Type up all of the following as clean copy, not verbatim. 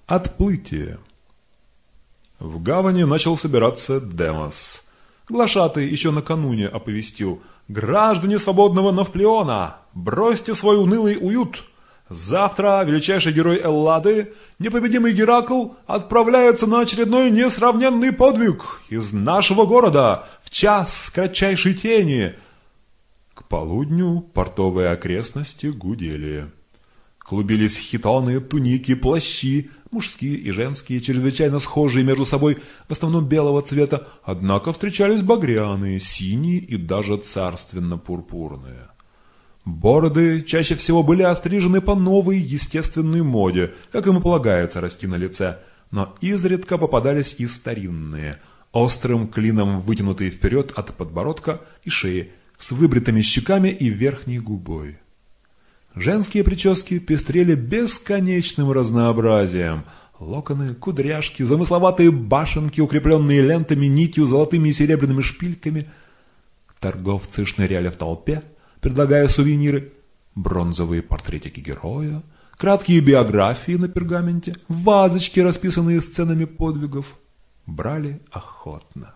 Отплытие. В гавани начал собираться Демос. Глашатый еще накануне оповестил: «Граждане свободного Навплеона, бросьте свой унылый уют! Завтра величайший герой Эллады, непобедимый Геракл, отправляется на очередной несравненный подвиг из нашего города в час кратчайшей тени». К полудню портовые окрестности гудели. Клубились хитоны, туники, плащи, мужские и женские, чрезвычайно схожие между собой, в основном белого цвета, однако встречались багряные, синие и даже царственно-пурпурные. Бороды чаще всего были острижены по новой естественной моде, как им и полагается расти на лице, но изредка попадались и старинные, острым клином вытянутые вперед от подбородка и шеи, с выбритыми щеками и верхней губой. Женские прически пестрели бесконечным разнообразием. Локоны, кудряшки, замысловатые башенки, укрепленные лентами, нитью, золотыми и серебряными шпильками. Торговцы шныряли в толпе, предлагая сувениры, бронзовые портретики героя, краткие биографии на пергаменте, вазочки, расписанные сценами подвигов. Брали охотно.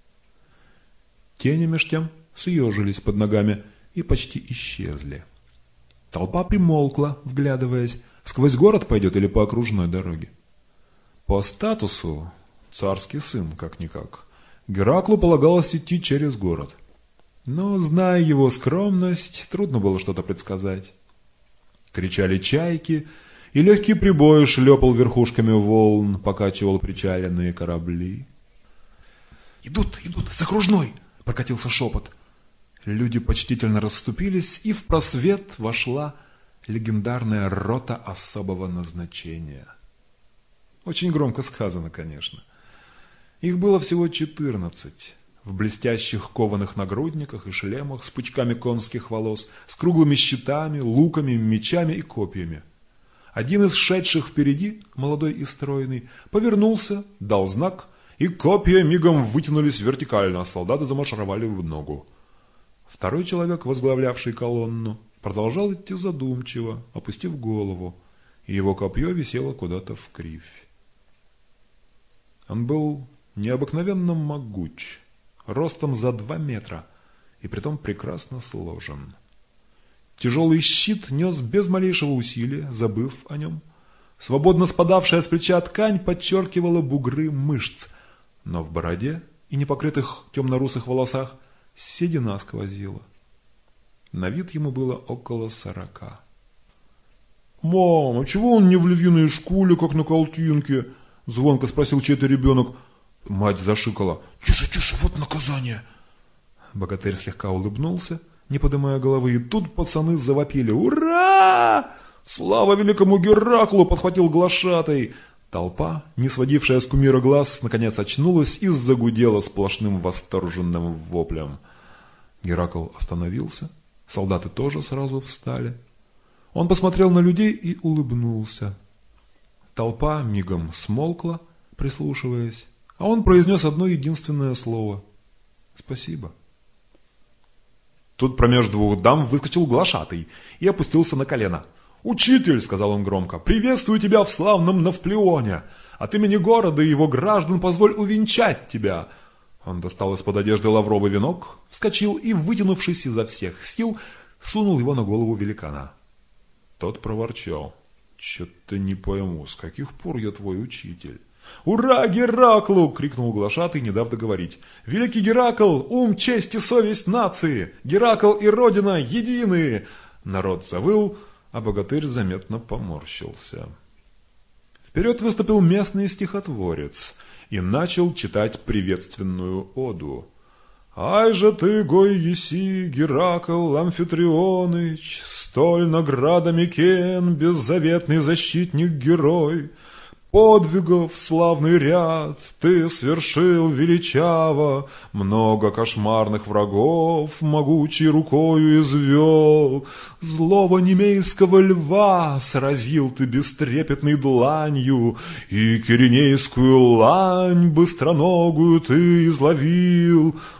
Тени меж тем съежились под ногами и почти исчезли. Толпа примолкла, вглядываясь, сквозь город пойдет или по окружной дороге. По статусу царский сын, как-никак, Гераклу полагалось идти через город. Но, зная его скромность, трудно было что-то предсказать. Кричали чайки, и легкий прибой шлепал верхушками волн, покачивал причаленные корабли. «Идут, с окружной!» — прокатился шепот. Люди почтительно расступились, и в просвет вошла легендарная рота особого назначения. Очень громко сказано, конечно. Их было всего 14, в блестящих кованых нагрудниках и шлемах с пучками конских волос, с круглыми щитами, луками, мечами и копьями. Один из шедших впереди, молодой и стройный, повернулся, дал знак, и копья мигом вытянулись вертикально, а солдаты замаршировали в ногу. Второй человек, возглавлявший колонну, продолжал идти задумчиво, опустив голову, и его копье висело куда-то вкривь. Он был необыкновенно могуч, ростом за 2 метра, и притом прекрасно сложен. Тяжелый щит нес без малейшего усилия, забыв о нем. Свободно спадавшая с плеча ткань подчеркивала бугры мышц, но в бороде и непокрытых темно-русых волосах седина сквозила. На вид ему было около 40. «Мам, а чего он не в львиной шкуре, как на картинке?» — звонко спросил чей-то ребенок. Мать зашикала: «Тише, вот наказание!» Богатырь слегка улыбнулся, не поднимая головы, и тут пацаны завопили: «Ура! Слава великому Гераклу!» — подхватил глашатай. Толпа, не сводившая с кумира глаз, наконец очнулась и загудела сплошным восторженным воплем. Геракл остановился, солдаты тоже сразу встали. Он посмотрел на людей и улыбнулся. Толпа мигом смолкла, прислушиваясь, а он произнес одно единственное слово: «Спасибо». Тут промеж 2 дам выскочил глашатый и опустился на колено. «Учитель», — сказал он громко, — «приветствую тебя в славном Навплеоне. От имени города и его граждан позволь увенчать тебя». Он достал из-под одежды лавровый венок, вскочил и, вытянувшись изо всех сил, сунул его на голову великана. Тот проворчал: «Чё-то не пойму, с каких пор я твой учитель?» «Ура Гераклу!» — крикнул глашатый, не дав договорить. «Великий Геракл, ум, честь и совесть нации! Геракл и Родина едины!» Народ завыл, а богатырь заметно поморщился. Вперед выступил местный стихотворец и начал читать приветственную оду. «Ай же ты, гой еси, Геракл Амфитрионыч, столь наградами кен, беззаветный защитник-герой! Подвигов славный ряд ты свершил величаво, много кошмарных врагов могучей рукою извел. Злого немейского льва сразил ты бестрепетной дланью, и киренейскую лань быстроногую ты изловил.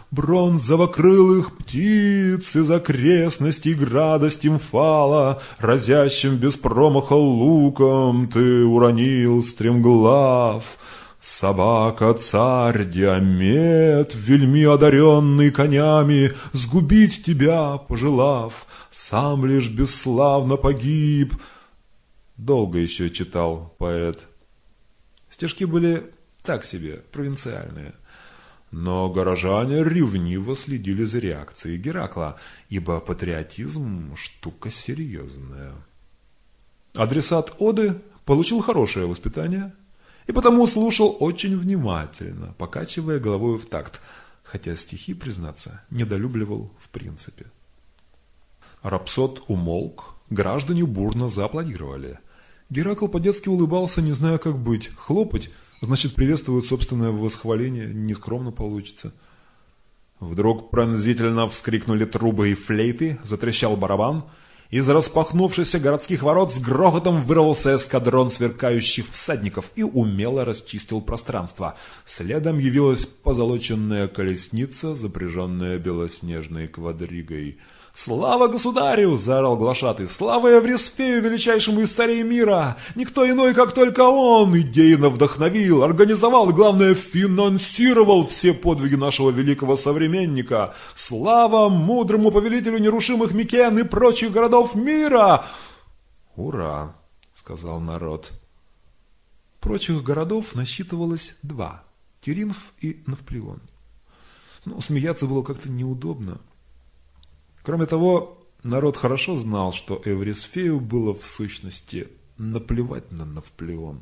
бронзово-крылых птиц из окрестностей града Стимфала, разящим без промаха луком ты уронил стремглав. Собака-царь Диамет, вельми одаренный конями, сгубить тебя пожелав, сам лишь бесславно погиб. Долго еще читал поэт. Стишки были так себе, провинциальные. Но горожане ревниво следили за реакцией Геракла, ибо патриотизм – штука серьезная. Адресат оды получил хорошее воспитание и потому слушал очень внимательно, покачивая головой в такт, хотя стихи, признаться, недолюбливал в принципе. Рапсод умолк, граждане бурно зааплодировали. Геракл по-детски улыбался, не зная, как быть. Хлопать – значит, приветствовать собственное восхваление, нескромно получится. Вдруг пронзительно вскрикнули трубы и флейты, затрещал барабан. Из распахнувшихся городских ворот с грохотом вырвался эскадрон сверкающих всадников и умело расчистил пространство. Следом явилась позолоченная колесница, запряженная белоснежной квадригой. «Слава государю!» – заорал глашатый. «Слава Эврисфею, величайшему из царей мира! Никто иной, как только он, идейно вдохновил, организовал и, главное, финансировал все подвиги нашего великого современника! Слава мудрому повелителю нерушимых Микен и прочих городов мира!» «Ура!» – сказал народ. Прочих городов насчитывалось 2 – Тиринф и Навплион. Но смеяться было как-то неудобно. Кроме того, народ хорошо знал, что Эврисфею было в сущности наплевать на Навплион.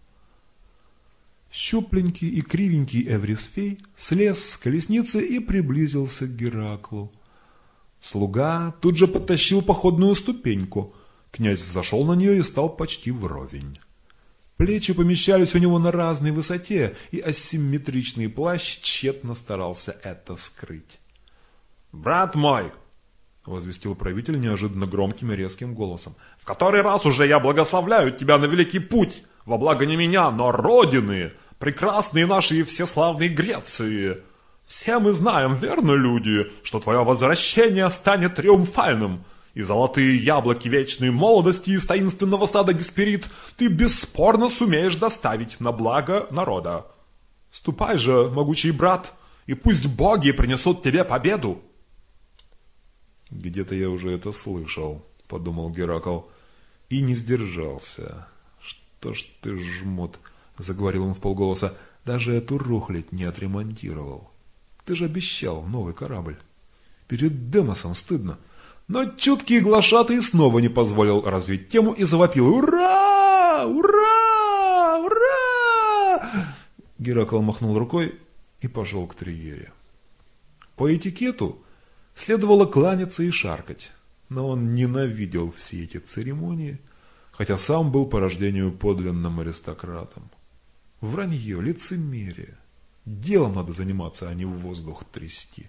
Щупленький и кривенький Эврисфей слез с колесницы и приблизился к Гераклу. Слуга тут же подтащил походную ступеньку. Князь взошел на нее и стал почти вровень. Плечи помещались у него на разной высоте, и асимметричный плащ тщетно старался это скрыть. «Брат мой!» — возвестил правитель неожиданно громким и резким голосом. «В который раз уже я благословляю тебя на великий путь, во благо не меня, но Родины, прекрасные нашей и всеславной Греции. Все мы знаем, верно, люди, что твое возвращение станет триумфальным, и золотые яблоки вечной молодости из таинственного сада Гесперид ты бесспорно сумеешь доставить на благо народа. Ступай же, могучий брат, и пусть боги принесут тебе победу». «Где-то я уже это слышал», — подумал Геракл, и не сдержался. «Что ж ты, жмот», — заговорил он вполголоса, — «даже эту рухлядь не отремонтировал. Ты же обещал новый корабль. Перед Демосом стыдно». Но чуткий глашатый снова не позволил развить тему и завопил: «Ура! Ура! Ура!» Геракл махнул рукой и пошел к Триере. По этикету следовало кланяться и шаркать, но он ненавидел все эти церемонии, хотя сам был по рождению подлинным аристократом. Вранье, лицемерие. Делом надо заниматься, а не в воздух трясти.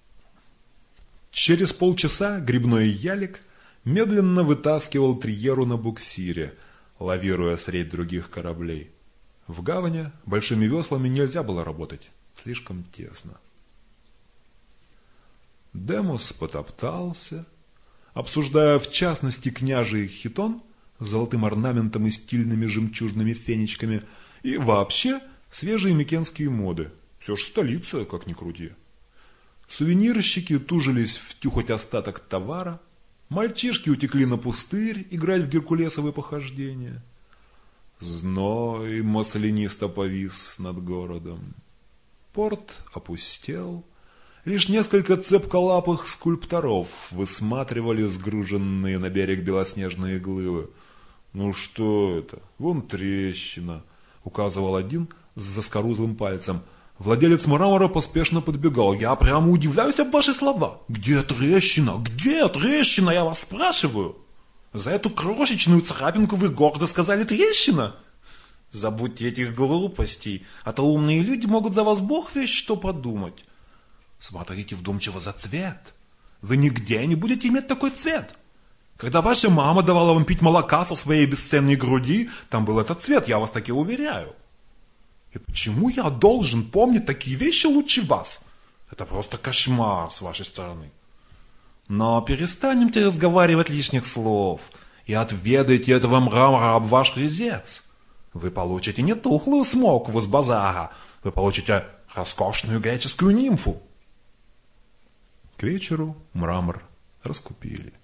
Через полчаса грибной ялик медленно вытаскивал Триеру на буксире, лавируя средь других кораблей. В гавани большими веслами нельзя было работать, слишком тесно. Демос потоптался, обсуждая в частности княжий хитон с золотым орнаментом и стильными жемчужными фенечками и вообще свежие микенские моды. Все ж столица, как ни крути. Сувенирщики тужились втюхать остаток товара, мальчишки утекли на пустырь играть в геркулесовые похождения. Зной маслянисто повис над городом. Порт опустел. Лишь несколько цепколапых скульпторов высматривали сгруженные на берег белоснежные глыбы. «Ну что это? Вон трещина», — указывал один с заскорузлым пальцем. Владелец мрамора поспешно подбегал. «Я прямо удивляюсь об ваши слова. Где трещина? Где трещина, я вас спрашиваю? За эту крошечную царапинку вы гордо сказали трещина? Забудьте этих глупостей, а то умные люди могут за вас бог весть что подумать. Смотрите вдумчиво за цвет. Вы нигде не будете иметь такой цвет. Когда ваша мама давала вам пить молока со своей бесценной груди, там был этот цвет, я вас таки уверяю. И почему я должен помнить такие вещи лучше вас? Это просто кошмар с вашей стороны. Но перестанемте разговаривать лишних слов и отведайте этого мрамора об ваш резец. Вы получите не тухлую смокву с базара, вы получите роскошную греческую нимфу. К вечеру мрамор раскупили.